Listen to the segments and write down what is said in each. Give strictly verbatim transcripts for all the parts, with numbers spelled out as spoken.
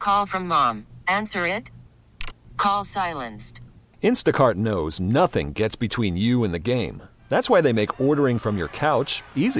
Call from mom. Answer it. Call silenced. Instacart knows nothing gets between you and the game. That's why they make ordering from your couch easy.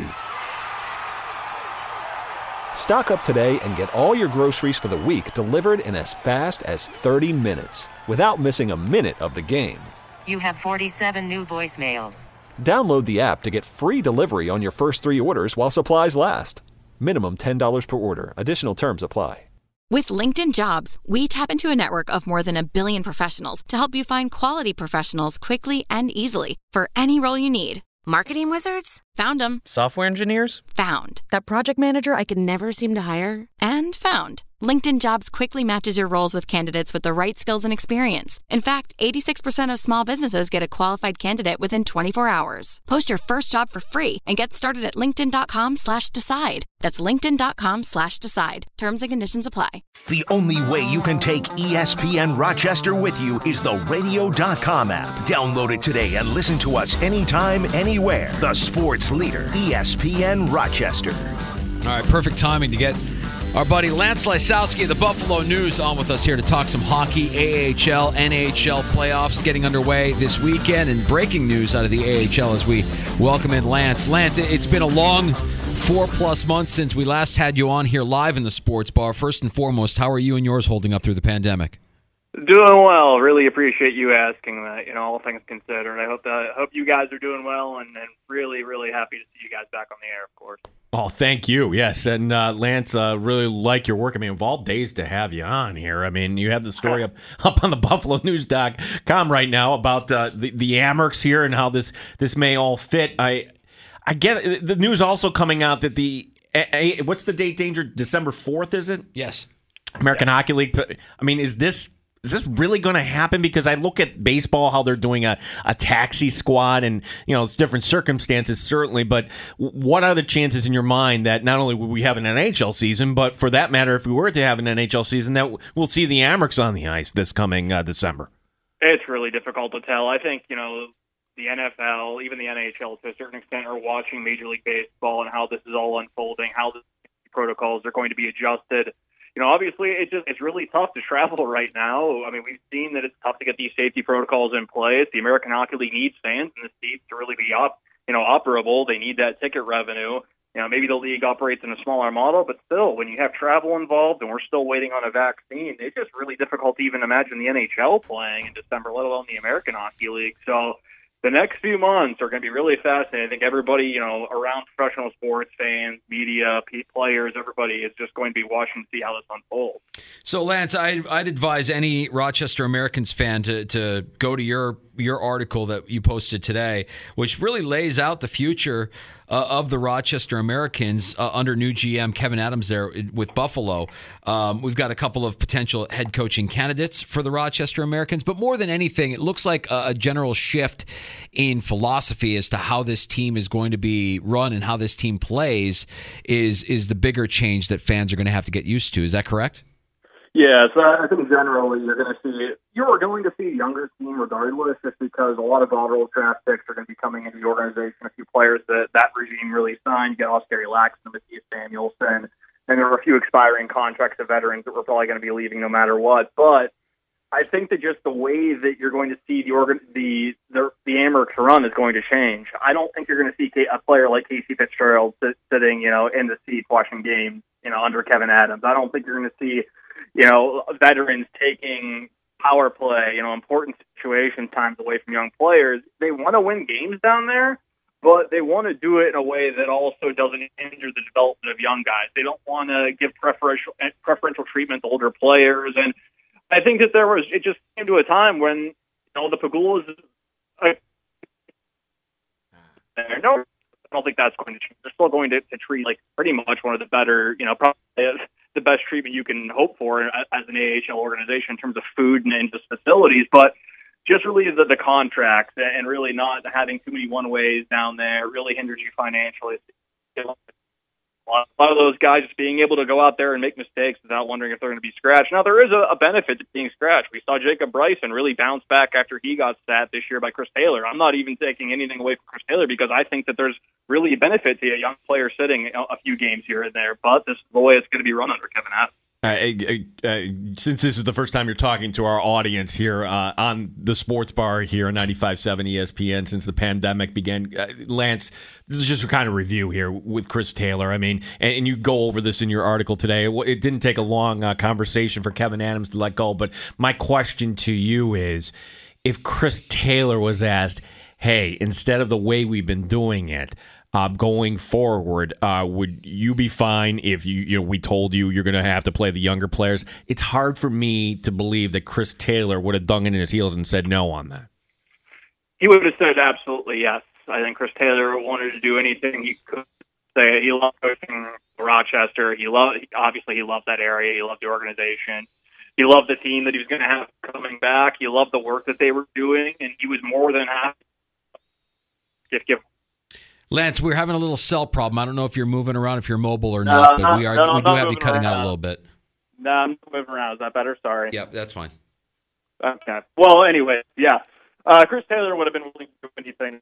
Stock up today and get all your groceries for the week delivered in as fast as thirty minutes without missing a minute of the game. You have forty-seven new voicemails. Download the app to get free delivery on your first three orders while supplies last. Minimum ten dollars per order. Additional terms apply. With LinkedIn Jobs, we tap into a network of more than a billion professionals to help you find quality professionals quickly and easily for any role you need. Marketing wizards? Found them. Software engineers? Found. That project manager I could never seem to hire? And found. LinkedIn Jobs quickly matches your roles with candidates with the right skills and experience. In fact, eighty-six percent of small businesses get a qualified candidate within twenty-four hours. Post your first job for free and get started at linkedin.com slash decide. That's linkedin.com slash decide. Terms and conditions apply. The only way you can take E S P N Rochester with you is the radio dot com app. Download it today and listen to us anytime, anywhere. The sports leader, E S P N Rochester. All right, perfect timing to get our buddy Lance Lysowski of the Buffalo News on with us here to talk some hockey, A H L, N H L playoffs getting underway this weekend, and breaking news out of the A H L as we welcome in Lance. Lance, it's been a long four-plus months since we last had you on here live in the Sports Bar. First and foremost, how are you and yours holding up through the pandemic? Doing well. Really appreciate you asking that, you know, all things considered. I hope that, I hope you guys are doing well, and, and really, really happy to see you guys back on the air, of course. Oh, thank you. Yes, and uh, Lance, uh, really like your work. I mean, of all days to have you on here. I mean, you have the story up, up on the Buffalo News dot com right now about uh, the the Amerks here and how this this may all fit. I I get the news also coming out that the a, a, what's the date? Danger December fourth, is it? Yes. American yeah. Hockey League. I mean, is this? Is this really going to happen? Because I look at baseball, how they're doing a, a taxi squad, and you know it's different circumstances certainly. But what are the chances in your mind that not only will we have an N H L season, but for that matter, if we were to have an N H L season, that we'll see the Amerks on the ice this coming uh, December? It's really difficult to tell. I think you know the N F L, even the N H L to a certain extent, are watching Major League Baseball and how this is all unfolding, how the protocols are going to be adjusted. You know, obviously, it just it's really tough to travel right now. I mean, we've seen that it's tough to get these safety protocols in place. The American Hockey League needs fans in the seats to really be up, you know, operable. They need that ticket revenue. You know, maybe the league operates in a smaller model, but still, when you have travel involved and we're still waiting on a vaccine, it's just really difficult to even imagine the N H L playing in December, let alone the American Hockey League. So the next few months are going to be really fascinating. I think everybody, you know, around professional sports, fans, media, players, everybody is just going to be watching to see how this unfolds. So, Lance, I, I'd advise any Rochester Americans fan to, to go to your your article that you posted today, which really lays out the future uh, of the Rochester Americans uh, under new G M Kevin Adams there with Buffalo. Um, we've got a couple of potential head coaching candidates for the Rochester Americans, but more than anything, it looks like a, a general shift in philosophy as to how this team is going to be run and how this team plays is is the bigger change that fans are going to have to get used to. Is that correct? Yeah, so I think generally you're going to see you're going to see a younger team regardless, just because a lot of lateral draft picks are going to be coming into the organization. A few players that that regime really signed. You got Oskari Laxton, Matthias Samuelsson, and there were a few expiring contracts of veterans that were probably going to be leaving no matter what. But I think that just the way that you're going to see the organ, the the, the Amerks run is going to change. I don't think you're going to see a player like Casey Fitzgerald sit, sitting, you know, in the seat watching games, you know, under Kevin Adams. I don't think you're going to see, you know, veterans taking power play, you know, important situation times away from young players. They want to win games down there, but they want to do it in a way that also doesn't hinder the development of young guys. They don't want to give preferential preferential treatment to older players. And I think that there was, it just came to a time when, you know, the Pegulas, uh, no, I don't think that's going to change. They're still going to, to treat like pretty much one of the better, you know, probably the best treatment you can hope for as an A H L organization in terms of food and, and just facilities, but just really the, the contracts and really not having too many one-ways down there really hinders you financially. A lot of those guys just being able to go out there and make mistakes without wondering if they're going to be scratched. Now, there is a, a benefit to being scratched. We saw Jacob Bryson really bounce back after he got sat this year by Chris Taylor. I'm not even taking anything away from Chris Taylor because I think that there's really a benefit to a young player sitting a few games here and there, but this is the way it's going to be run under Kevin Adams. Uh, uh, uh, since this is the first time you're talking to our audience here uh, on the Sports Bar here on ninety-five point seven E S P N since the pandemic began, uh, Lance, this is just a kind of review here with Chris Taylor. I mean, and, and you go over this in your article today. It, it didn't take a long uh, conversation for Kevin Adams to let go, but my question to you is, if Chris Taylor was asked, hey, instead of the way we've been doing it, Uh, going forward, uh, would you be fine if you, you know, we told you you're going to have to play the younger players? It's hard for me to believe that Chris Taylor would have dug in his heels and said no on that. He would have said absolutely yes. I think Chris Taylor wanted to do anything he could. Say he loved coaching Rochester. He loved, obviously, he loved that area. He loved the organization. He loved the team that he was going to have coming back. He loved the work that they were doing, and he was more than happy to give. Lance, we're having a little cell problem. I don't know if you're moving around, if you're mobile or not, no, but we are. No, we do have you cutting around. out a little bit. No, I'm moving around. Is that better? Sorry. Yep, that's fine. Okay. Well, anyway, yeah. Uh, Chris Taylor would have been willing to do anything.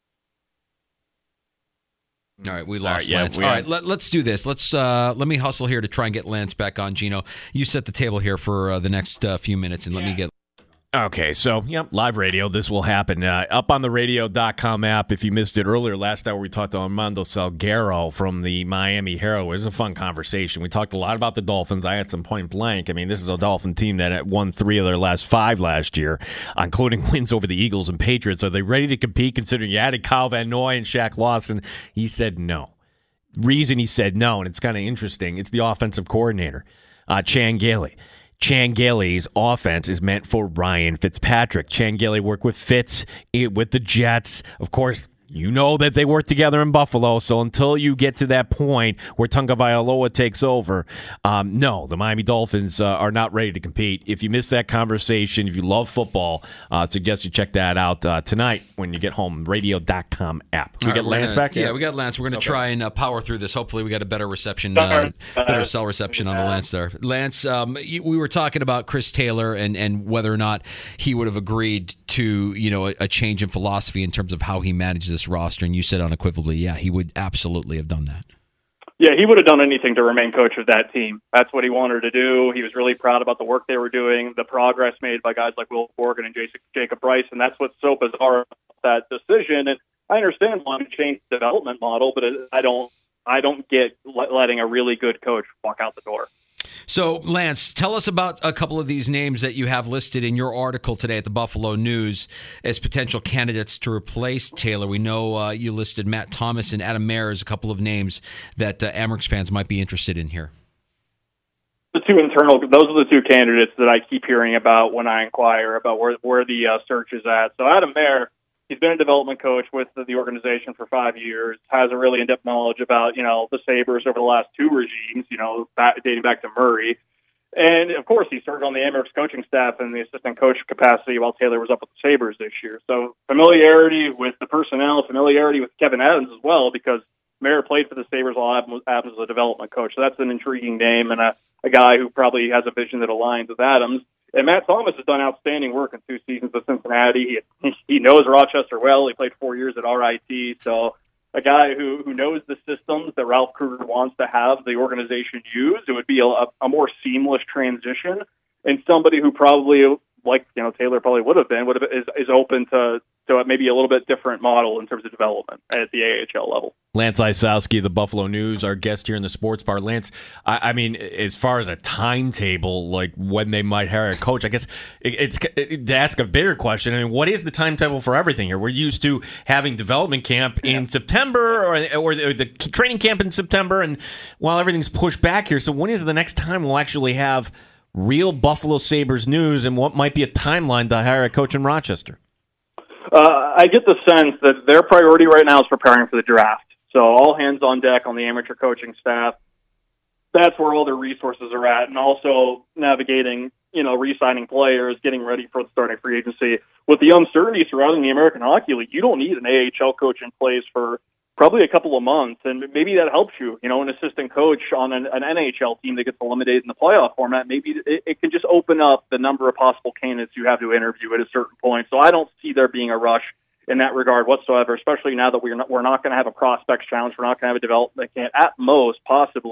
All right, we lost All right, yeah, Lance. we All are. right, let, let's do this. Let's uh, let me hustle here to try and get Lance back on. Gino, you set the table here for uh, the next uh, few minutes, and let me get. Okay, so, yep, live radio. This will happen. Uh, up on the radio dot com app, if you missed it earlier, last hour we talked to Armando Salguero from the Miami Herald. It was a fun conversation. We talked a lot about the Dolphins. I had some point blank. I mean, this is a Dolphin team that had won three of their last five last year, including wins over the Eagles and Patriots. Are they ready to compete considering you added Kyle Van Noy and Shaq Lawson? He said no. Reason he said no, and it's kind of interesting, it's the offensive coordinator, uh, Chan Gailey. Chan Gailey's offense is meant for Ryan Fitzpatrick. Chan Gailey worked with Fitz with the Jets. Of course, you know that they work together in Buffalo, so until you get to that point where Tunga Vailoa takes over, um, no, the Miami Dolphins uh, are not ready to compete. If you missed that conversation, if you love football, uh, I suggest you check that out uh, tonight when you get home, radio dot com app. We All get right, Lance gonna, back here? Yeah, we got Lance. We're going to Okay. try and uh, power through this. Hopefully we got a better reception, uh, better cell reception on the Lance there. Lance, um, you, we were talking about Chris Taylor and, and whether or not he would have agreed to, you know, a, a change in philosophy in terms of how he managed this roster, and you said unequivocally, yeah, he would absolutely have done that. Yeah, he would have done anything to remain coach of that team. That's what he wanted to do. He was really proud about the work they were doing, the progress made by guys like Will Morgan and Jason, Jacob Rice, and that's what's so bizarre about that decision. And I understand wanting to change the development model, but I don't, I don't get letting a really good coach walk out the door. So, Lance, tell us about a couple of these names that you have listed in your article today at the Buffalo News as potential candidates to replace Taylor. We know uh, you listed Matt Thomas and Adam Mayer as a couple of names that uh, Amerks fans might be interested in here. The two internal, those are the two candidates that I keep hearing about when I inquire about where where the uh, search is at. So Adam Mayer, he's been a development coach with the, the organization for five years, has a really in-depth knowledge about, you know, the Sabres over the last two regimes, you know, back, dating back to Murray. And, of course, he served on the Amerks coaching staff in the assistant coach capacity while Taylor was up with the Sabres this year. So familiarity with the personnel, familiarity with Kevin Adams as well, because Mayer played for the Sabres while Adams was a development coach. So that's an intriguing name and a, a guy who probably has a vision that aligns with Adams. And Matt Thomas has done outstanding work in two seasons with Cincinnati. He, he knows Rochester well. He played four years at R I T. So a guy who, who knows the systems that Ralph Kruger wants to have the organization use. It would be a, a more seamless transition, and somebody who probably, like you know Taylor probably would have been, would have is, is open to to maybe a little bit different model in terms of development at the A H L level. Lance Isowski, the Buffalo News, our guest here in the Sports Bar. Lance, I, I mean, as far as a timetable, like when they might hire a coach, I guess it, it's it, to ask a bigger question. I mean, what is the timetable for everything here? We're used to having development camp in September or, or the, the training camp in September, and while everything's pushed back here, so when is the next time we'll actually have real Buffalo Sabres news, and what might be a timeline to hire a coach in Rochester? Uh, I get the sense that their priority right now is preparing for the draft. So all hands on deck on the amateur coaching staff. That's where all their resources are at, and also navigating, you know, re-signing players, getting ready for the starting free agency. With the uncertainty surrounding the American Hockey League, you don't need an A H L coach in place for probably a couple of months, and maybe that helps you. You know, an assistant coach on an, an N H L team that gets eliminated in the playoff format, maybe it, it can just open up the number of possible candidates you have to interview at a certain point. So I don't see there being a rush in that regard whatsoever, especially now that we're not, we're not going to have a prospects challenge. We're not going to have a development camp. At most, possibly,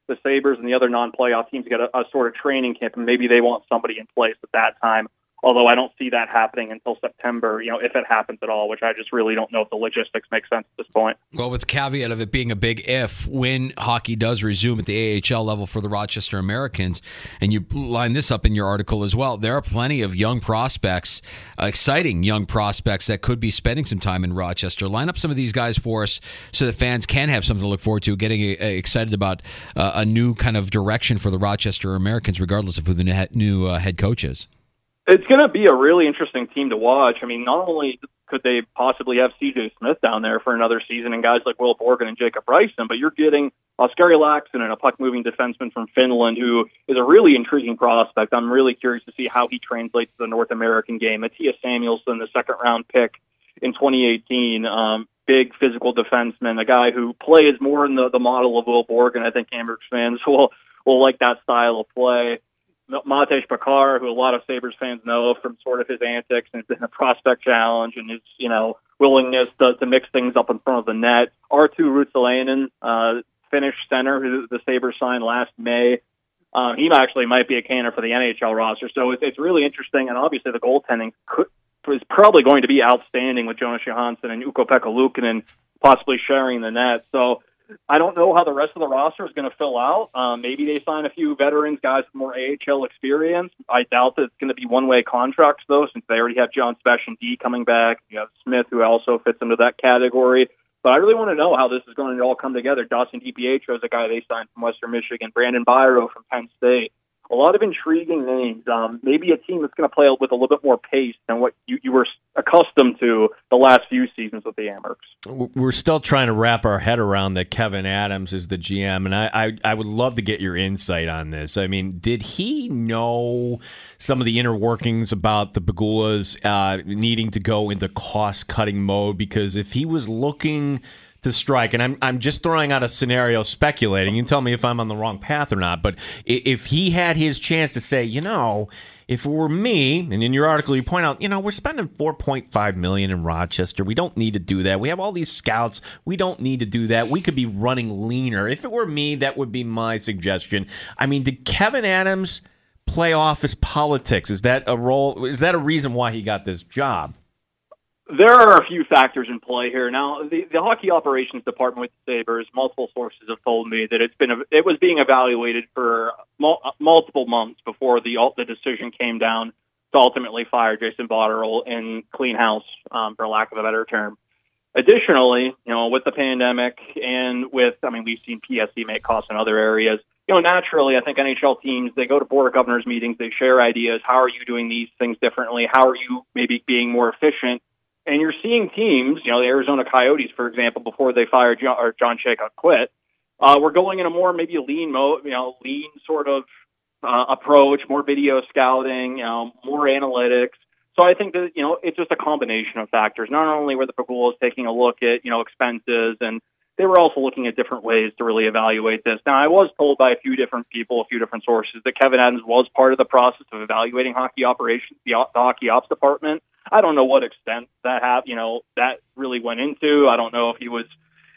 the Sabres and the other non-playoff teams get a, a sort of training camp, and maybe they want somebody in place at that time. Although I don't see that happening until September, you know, if it happens at all, which I just really don't know if the logistics make sense at this point. Well, with the caveat of it being a big if, when hockey does resume at the A H L level for the Rochester Americans, and you line this up in your article as well, there are plenty of young prospects, uh, exciting young prospects that could be spending some time in Rochester. Line up some of these guys for us so that fans can have something to look forward to, getting uh, excited about uh, a new kind of direction for the Rochester Americans, regardless of who the new uh, head coach is. It's going to be a really interesting team to watch. I mean, not only could they possibly have C J Smith down there for another season and guys like Will Borgen and Jacob Bryson, but you're getting Oskari Laaksonen, a puck-moving defenseman from Finland, who is a really intriguing prospect. I'm really curious to see how he translates to the North American game. Mattias Samuelsson, the second-round pick in twenty eighteen, um, big physical defenseman, a guy who plays more in the, the model of Will Borgen. I think Amherst fans will, will like that style of play. Matej Bakar, who a lot of Sabres fans know from sort of his antics and the prospect challenge and his, you know, willingness to, to mix things up in front of the net. Arttu Ruotsalainen, uh, Finnish center, who the Sabres signed last May. Uh, he actually might be a candidate for the N H L roster. So it's, it's really interesting, and obviously the goaltending could, is probably going to be outstanding with Jonas Johansson and Ukko-Pekka Luukkonen possibly sharing the net. So I don't know how the rest of the roster is going to fill out. Um, maybe they sign a few veterans, guys with more A H L experience. I doubt that it's going to be one-way contracts, though, since they already have John Sebastian D coming back. You have Smith, who also fits into that category. But I really want to know how this is going to all come together. Dawson DiPietro is a guy they signed from Western Michigan. Brandon Byro from Penn State. A lot of intriguing names. Um, maybe a team that's going to play with a little bit more pace than what you, you were accustomed to the last few seasons with the Amherst. We're still trying to wrap our head around that Kevyn Adams is the G M, and I, I, I would love to get your insight on this. I mean, did he know some of the inner workings about the Pegulas uh, needing to go into cost-cutting mode? Because if he was looking to strike, and I'm I'm just throwing out a scenario, speculating. You can tell me if I'm on the wrong path or not. But if he had his chance to say, you know, if it were me, and in your article you point out, you know, we're spending four point five million dollars in Rochester. We don't need to do that. We have all these scouts. We don't need to do that. We could be running leaner. If it were me, that would be my suggestion. I mean, did Kevyn Adams play office politics? Is that a role? Is that a reason why he got this job? There are a few factors in play here. Now, the, the hockey operations department with the Sabres, multiple sources have told me that it's been it was being evaluated for mul- multiple months before the the decision came down to ultimately fire Jason Botterill and clean house, um, for lack of a better term. Additionally, you know, with the pandemic and with, I mean, we've seen P S E make costs in other areas. You know, naturally, I think N H L teams, they go to board of governors meetings, they share ideas. How are you doing these things differently? How are you maybe being more efficient? And you're seeing teams, you know, the Arizona Coyotes, for example, before they fired John, or John Chayka quit, uh, we're going in a more maybe lean mode, you know, lean sort of uh, approach, more video scouting, you know, more analytics. So I think that, you know, it's just a combination of factors. Not only were the Pegulas taking a look at, you know, expenses, and they were also looking at different ways to really evaluate this. Now, I was told by a few different people, a few different sources, that Kevyn Adams was part of the process of evaluating hockey operations, the, the hockey ops department. I don't know what extent that have, you know, that really went into. I don't know if he was,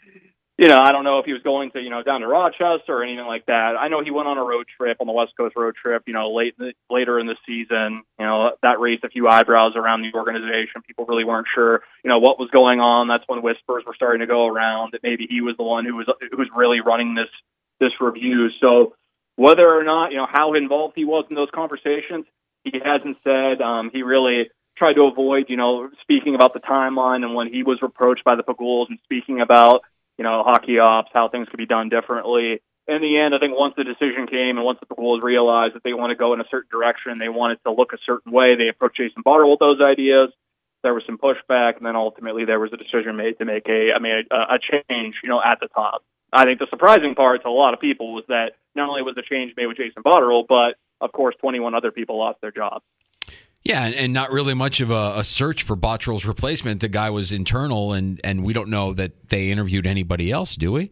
you know, I don't know if he was going to, you know, down to Rochester or anything like that. I know he went on a road trip, on the West Coast road trip, you know, late later in the season. You know, that raised a few eyebrows around the organization. People really weren't sure, you know, what was going on. That's when whispers were starting to go around that maybe he was the one who was who was really running this this review. So whether or not, you know, how involved he was in those conversations, he hasn't said. Um, he really tried to avoid, you know, speaking about the timeline and when he was approached by the Pegulas and speaking about, you know, hockey ops, how things could be done differently. In the end, I think once the decision came and once the Pegulas realized that they want to go in a certain direction, they wanted to look a certain way, they approached Jason Botterill with those ideas. There was some pushback, and then ultimately there was a decision made to make a, I mean, a, a change, you know, at the top. I think the surprising part to a lot of people was that not only was the change made with Jason Botterill, but, of course, twenty-one other people lost their jobs. Yeah, and, and not really much of a, a search for Botterill's replacement. The guy was internal, and, and we don't know that they interviewed anybody else, do we?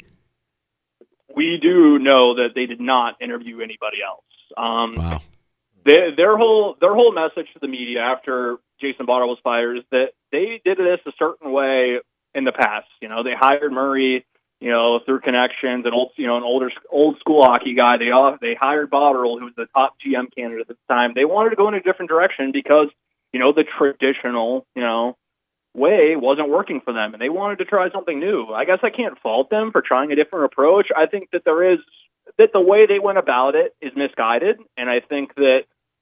We do know that they did not interview anybody else. Um, wow. They, their whole their whole message to the media after Jason Botterill was fired is that they did this a certain way in the past. You know, they hired Murray you know, through connections and old, you know, an older old school hockey guy. They uh, they hired Botterill, who was the top G M candidate at the time. They wanted to go in a different direction because, you know, the traditional, you know, way wasn't working for them, and they wanted to try something new. I guess I can't fault them for trying a different approach. I think that there is that the way they went about it is misguided, and I think that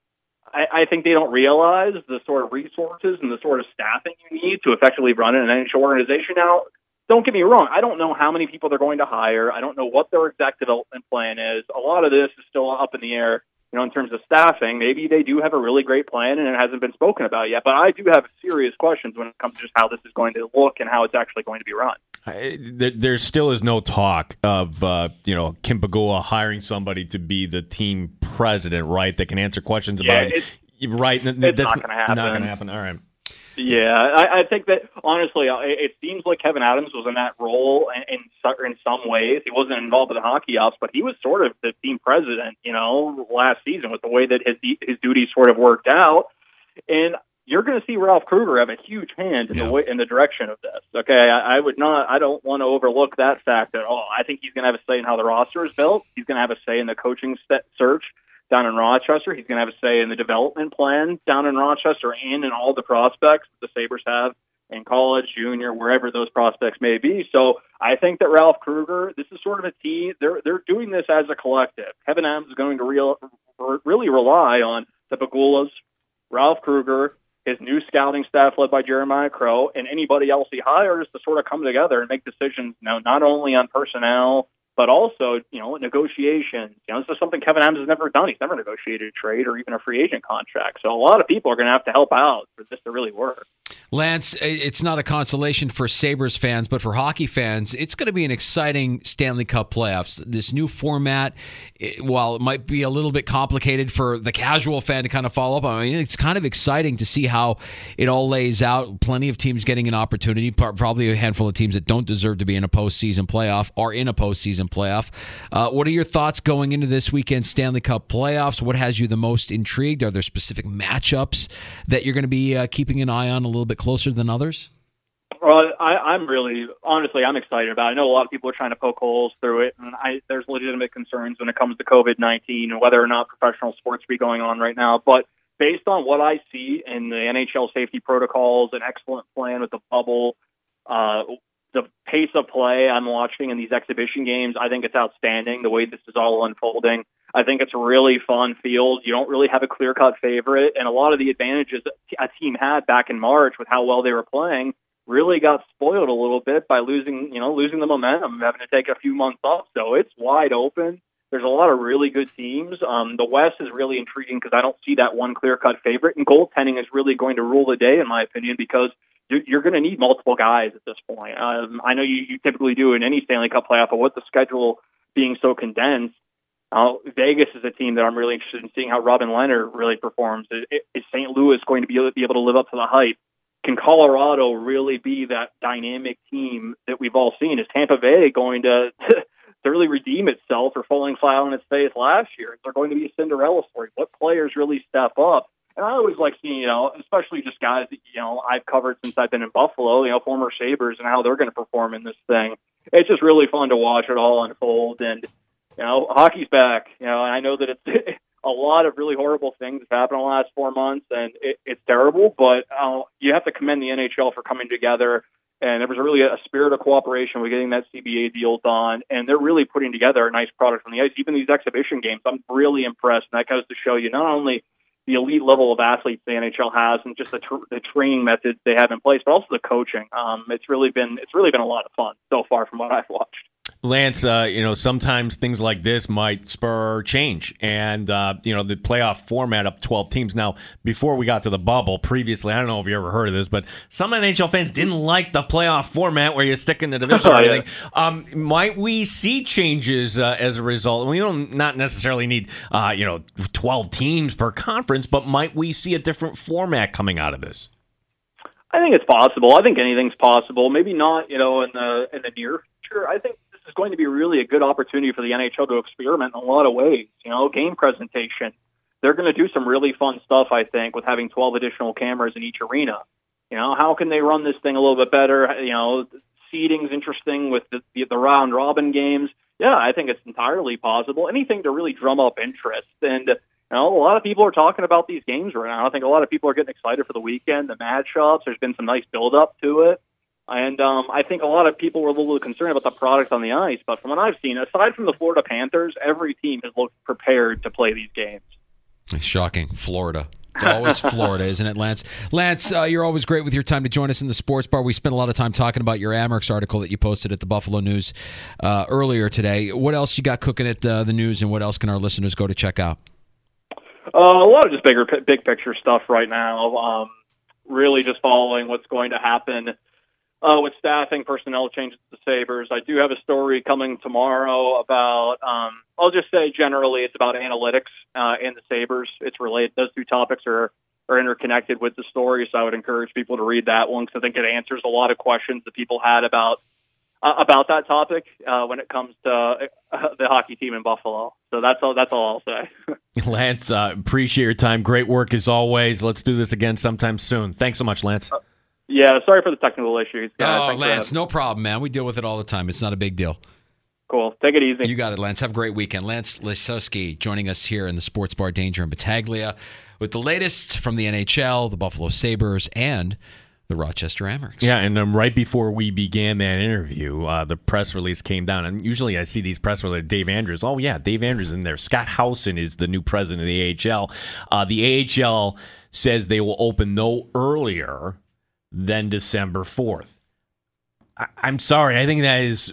I, I think they don't realize the sort of resources and the sort of staffing you need to effectively run an N H L organization. Now, don't get me wrong, I don't know how many people they're going to hire. I don't know what their exact development plan is. A lot of this is still up in the air. You know, in terms of staffing, maybe they do have a really great plan and it hasn't been spoken about yet. But I do have serious questions when it comes to just how this is going to look and how it's actually going to be run. I, there, there still is no talk of, uh, you know, Kim Pegula hiring somebody to be the team president, right, that can answer questions yeah, about it. Right. It's That's not going to happen. Not going to happen. All right. Yeah, I, I think that, honestly, it seems like Kevin Adams was in that role in, in, in some ways. He wasn't involved in the hockey ops, but he was sort of the team president, you know, last season with the way that his his duties sort of worked out. And you're going to see Ralph Kruger have a huge hand in, yeah. the way, in the direction of this. Okay, I, I would not, I don't want to overlook that fact at all. I think he's going to have a say in how the roster is built. He's going to have a say in the coaching search down in Rochester. He's going to have a say in the development plan down in Rochester and in all the prospects that the Sabres have in college, junior, wherever those prospects may be. So I think that Ralph Kruger, this is sort of a team. They're they're doing this as a collective. Kevin Adams is going to real, really rely on the Pegulas, Ralph Kruger, his new scouting staff led by Jeremiah Crow, and anybody else he hires to sort of come together and make decisions now, not only on personnel, but also, you know, negotiations. You know, this is something Kevin Adams has never done. He's never negotiated a trade or even a free agent contract. So a lot of people are going to have to help out for this to really work. Lance, it's not a consolation for Sabres fans, but for hockey fans, it's going to be an exciting Stanley Cup playoffs. This new format, while it might be a little bit complicated for the casual fan to kind of follow up on, I mean, it's kind of exciting to see how it all lays out. Plenty of teams getting an opportunity, probably a handful of teams that don't deserve to be in a postseason playoff are in a postseason playoff. Uh, what are your thoughts going into this weekend Stanley Cup playoffs? What has you the most intrigued? Are there specific matchups that you're going to be uh, keeping an eye on a little bit closer than others? Well, I, I'm really, honestly, I'm excited about it. I know a lot of people are trying to poke holes through it, and I, there's legitimate concerns when it comes to COVID nineteen and whether or not professional sports be going on right now. But based on what I see in the N H L safety protocols, an excellent plan with the bubble, uh, the pace of play I'm watching in these exhibition games, I think it's outstanding the way this is all unfolding. I think it's a really fun field. You don't really have a clear-cut favorite, and a lot of the advantages a team had back in March with how well they were playing really got spoiled a little bit by losing, you know, losing the momentum, having to take a few months off. So it's wide open. There's a lot of really good teams. Um, the West is really intriguing because I don't see that one clear-cut favorite, and goaltending is really going to rule the day, in my opinion, because you're going to need multiple guys at this point. Um, I know you, you typically do in any Stanley Cup playoff, but with the schedule being so condensed, uh, Vegas is a team that I'm really interested in seeing how Robin Leonard really performs. Is, is Saint Louis going to be able, be able to live up to the hype? Can Colorado really be that dynamic team that we've all seen? Is Tampa Bay going to to really redeem itself for falling flat on its face last year? Is there going to be a Cinderella story? What players really step up? And I always like seeing, you know, especially just guys that, you know, I've covered since I've been in Buffalo, you know, former Sabres and how they're going to perform in this thing. It's just really fun to watch it all unfold. And, you know, hockey's back, you know, and I know that it's a lot of really horrible things have happened in the last four months, and it, it's terrible, but uh, you have to commend the N H L for coming together. And there was really a spirit of cooperation with getting that C B A deal done, and they're really putting together a nice product on the ice. Even these exhibition games, I'm really impressed, and that goes to show you not only the elite level of athletes the N H L has and just the, tr- the training methods they have in place, but also the coaching. Um, it's really been it's really been a lot of fun so far from what I've watched. Lance, uh, you know, sometimes things like this might spur change. And, uh, you know, the playoff format up twelve teams. Now, before we got to the bubble, previously, I don't know if you ever heard of this, but some N H L fans didn't like the playoff format where you stick in the division or anything. Um, might we see changes uh, as a result? We don't not necessarily need, uh, you know, twelve teams per conference, but might we see a different format coming out of this? I think it's possible. I think anything's possible. Maybe not, you know, in the in the near future. I think is going to be really a good opportunity for the N H L to experiment in a lot of ways. You know, game presentation. They're going to do some really fun stuff, I think, with having twelve additional cameras in each arena. You know, how can they run this thing a little bit better? You know, seeding's interesting with the, the, the round robin games. Yeah, I think it's entirely possible. Anything to really drum up interest. And, you know, a lot of people are talking about these games right now. I think a lot of people are getting excited for the weekend, the matchups. There's been some nice build-up to it. And um, I think a lot of people were a little concerned about the product on the ice. But from what I've seen, aside from the Florida Panthers, every team has looked prepared to play these games. Shocking. Florida. It's always Florida, isn't it, Lance? Lance, uh, you're always great with your time to join us in the sports bar. We spent a lot of time talking about your Amerks article that you posted at the Buffalo News uh, earlier today. What else you got cooking at uh, the news, and what else can our listeners go to check out? Uh, a lot of just bigger, big picture stuff right now. Um, really just following what's going to happen uh, with staffing, personnel changes to the Sabres. I do have a story coming tomorrow about, um, I'll just say generally it's about analytics uh, in the Sabres. It's related. Those two topics are, are interconnected with the story, so I would encourage people to read that one because I think it answers a lot of questions that people had about uh, about that topic uh, when it comes to uh, the hockey team in Buffalo. So that's all. That's all I'll say. Lance, uh, appreciate your time. Great work as always. Let's do this again sometime soon. Thanks so much, Lance. Uh, yeah, sorry for the technical issues, guys. Oh, Thanks Lance, no problem, man. We deal with it all the time. It's not a big deal. Cool. Take it easy. You got it, Lance. Have a great weekend. Lance Lysowski joining us here in the Sports Bar Danger and Battaglia with the latest from the N H L, the Buffalo Sabres, and the Rochester Amerks. Yeah, and um, right before we began that interview, uh, the press release came down. And usually I see these press releases, Dave Andrews. Oh, yeah, Dave Andrews in there. Scott Howson is the new president of the A H L. Uh, the A H L says they will open no earlier than December fourth. I'm sorry. I think that is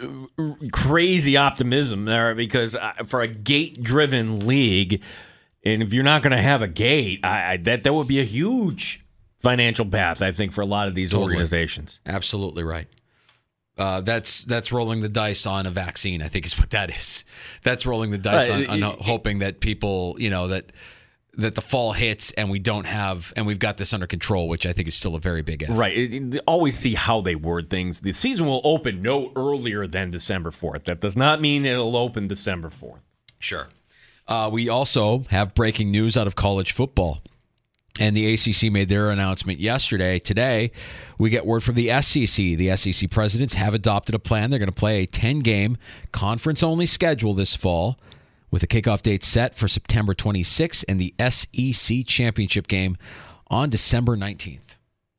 crazy optimism there because for a gate-driven league, and if you're not going to have a gate, I, I, that that would be a huge financial path, I think, for a lot of these totally. organizations. Absolutely right. Uh, that's that's rolling the dice on a vaccine, I think is what that is. That's rolling the dice uh, on, on it, hoping that people, you know, that that the fall hits and we don't have, and we've got this under control, which I think is still a very big if. Right. It, it, always see how they word things. The season will open no earlier than December fourth. That does not mean it'll open December fourth. Sure. Uh, we also have breaking news out of college football. And the A C C made their announcement yesterday. Today, we get word from the S E C. The S E C presidents have adopted a plan. They're going to play a ten-game conference-only schedule this fall, with a kickoff date set for September twenty-sixth and the S E C championship game on December nineteenth.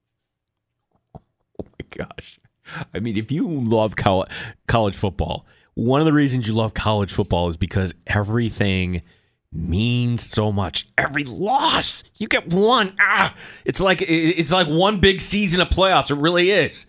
Oh, my gosh. I mean, if you love college football, one of the reasons you love college football is because everything means so much. Every loss, you get one. Ah, it's like it's like one big season of playoffs. It really is.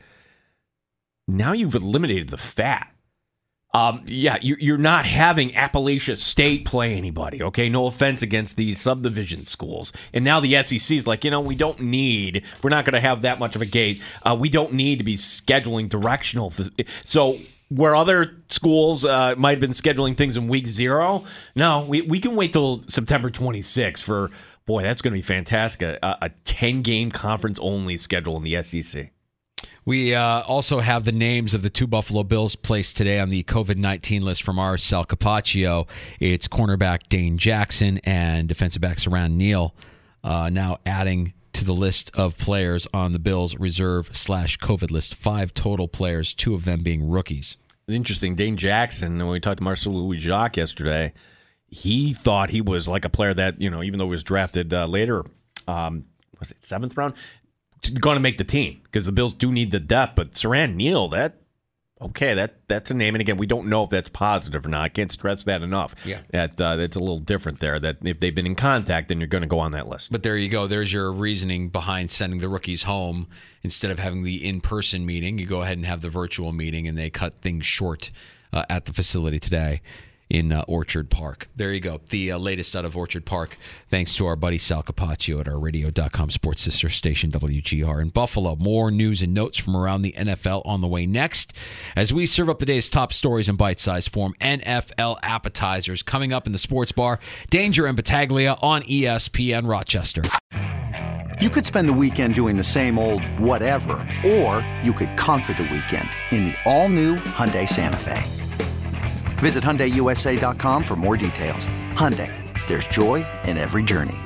Now you've eliminated the fat. Um, yeah, you're not having Appalachia State play anybody, okay? No offense against these subdivision schools. And now the S E C is like, you know, we don't need, if we're not going to have that much of a gate, uh, we don't need to be scheduling directional. So where other schools uh, might have been scheduling things in week zero, no, we, we can wait till September twenty-sixth for, boy, that's going to be fantastic, a, a ten-game conference-only schedule in the S E C. We uh, also have the names of the two Buffalo Bills placed today on the COVID nineteen list from our Sal Capaccio. It's cornerback Dane Jackson and defensive back Saran Neal uh, now adding to the list of players on the Bills reserve slash COVID list. Five total players, two of them being rookies. Interesting. Dane Jackson, when we talked to Marcel Louis-Jacques yesterday, he thought he was like a player that, you know, even though he was drafted uh, later, um, was it seventh round? Going to make the team because the Bills do need the depth. But Saran Neal, that okay, that that's a name, and again, we don't know if that's positive or not. I can't stress that enough. Yeah, that uh, that's a little different there. That if they've been in contact, then you're going to go on that list. But there you go. There's your reasoning behind sending the rookies home instead of having the in-person meeting. You go ahead and have the virtual meeting, and they cut things short uh, at the facility today in uh, Orchard Park. There you go. The uh, latest out of Orchard Park, thanks to our buddy Sal Capaccio at our radio dot com sports sister station W G R in Buffalo. More news and notes from around the N F L on the way next as we serve up the day's top stories in bite-sized form. N F L appetizers coming up in the sports bar. Danger and Battaglia on E S P N Rochester. You could spend the weekend doing the same old whatever, or you could conquer the weekend in the all-new Hyundai Santa Fe. Visit Hyundai U S A dot com for more details. Hyundai, there's joy in every journey.